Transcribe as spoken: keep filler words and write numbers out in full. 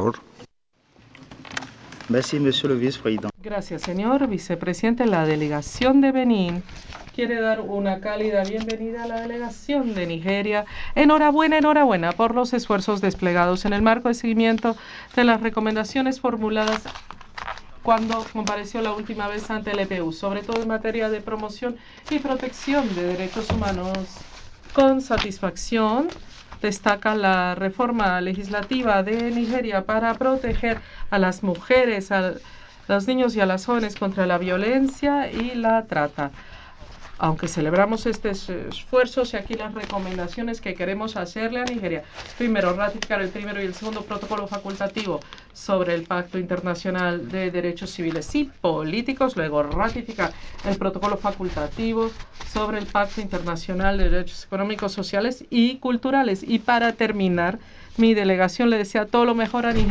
favor. Merci, monsieur le vice-président. Gracias, señor vicepresidente. La delegación de Benín quiere dar una cálida bienvenida a la delegación de Nigeria. Enhorabuena, enhorabuena por los esfuerzos desplegados en el marco de seguimiento de las recomendaciones formuladas cuando compareció la última vez ante el E P U, sobre todo en materia de promoción y protección de derechos humanos. Con satisfacción destaca la reforma legislativa de Nigeria para proteger a las mujeres, a los niños y a las jóvenes contra la violencia y la trata. Aunque celebramos estos esfuerzos y aquí las recomendaciones que queremos hacerle a Nigeria. Primero, ratificar el primero y el segundo protocolo facultativo sobre el Pacto Internacional de Derechos Civiles y Políticos. Luego, ratificar el protocolo facultativo sobre el Pacto Internacional de Derechos Económicos, Sociales y Culturales. Y para terminar, mi delegación le desea todo lo mejor a Nigeria.